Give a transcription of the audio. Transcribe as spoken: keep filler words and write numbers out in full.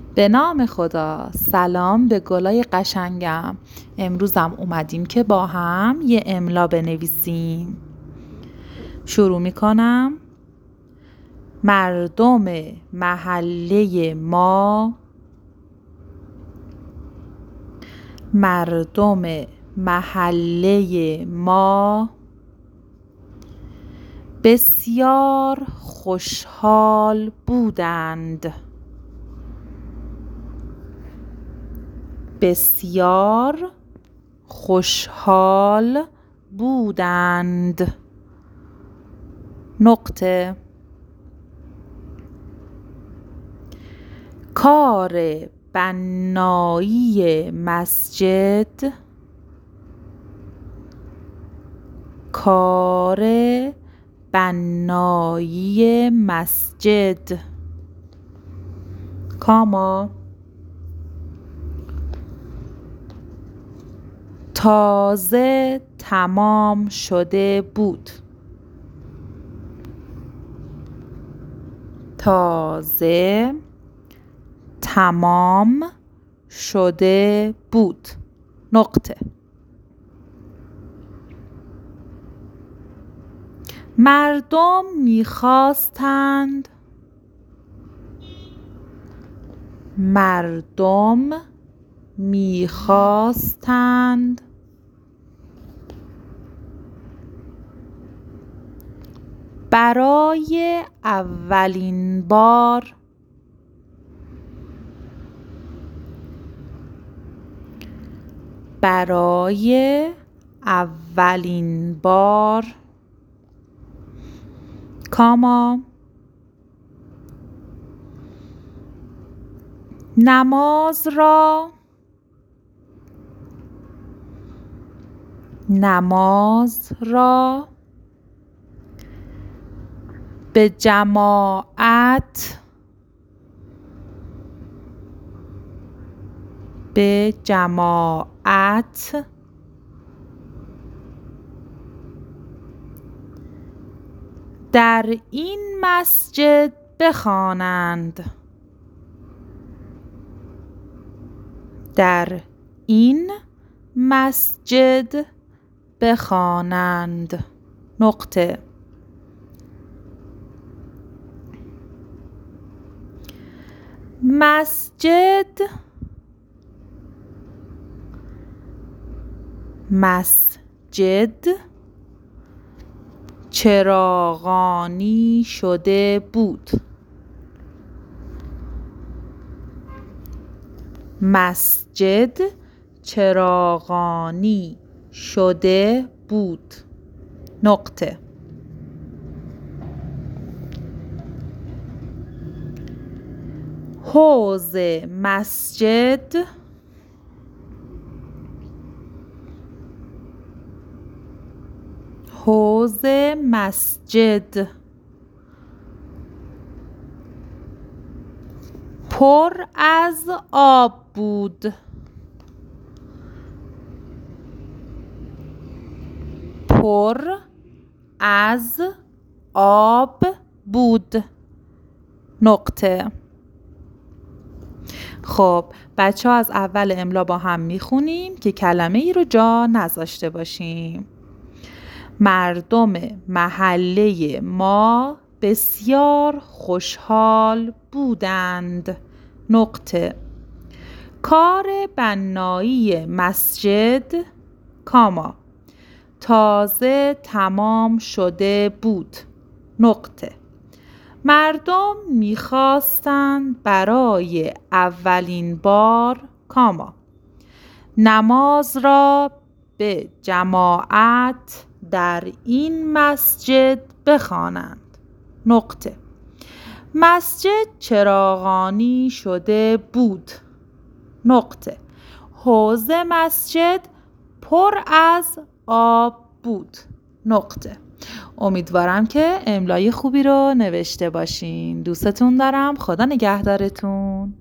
به نام خدا. سلام به گلای قشنگم. امروزم اومدیم که با هم یه املا بنویسیم. شروع میکنم. مردم محله ما، مردم محله ما بسیار خوشحال بودند. بسیار خوشحال بودند. نقطه. کار بنایی مسجد، کار بنایی مسجد، کاما تازه تمام شده بود. تازه تمام شده بود. نقطه. مردم می‌خواستند، مردم می‌خواستند برای اولین بار برای اولین بار کاما نماز را نماز را به جماعت به جماعت در این مسجد بخوانند. در این مسجد بخوانند. نقطه. مسجد مسجد چراغانی شده بود. مسجد چراغانی شده بود. نقطه. حوض مسجد حوض مسجد پر از آب بود. پر از آب بود. نقطه. خب بچه ها از اول املا با هم میخونیم که کلمه ای رو جا نذاشته باشیم. مردم محله ما بسیار خوشحال بودند. نقطه. کار بنایی مسجد کاما تازه تمام شده بود. نقطه. مردم می‌خواستند برای اولین بار کاما نماز را به جماعت در این مسجد بخوانند. نقطه. مسجد چراغانی شده بود. نقطه. حوض مسجد پر از آب بود. نقطه. امیدوارم که املای خوبی رو نوشته باشین. دوستتون دارم. خدا نگهدارتون.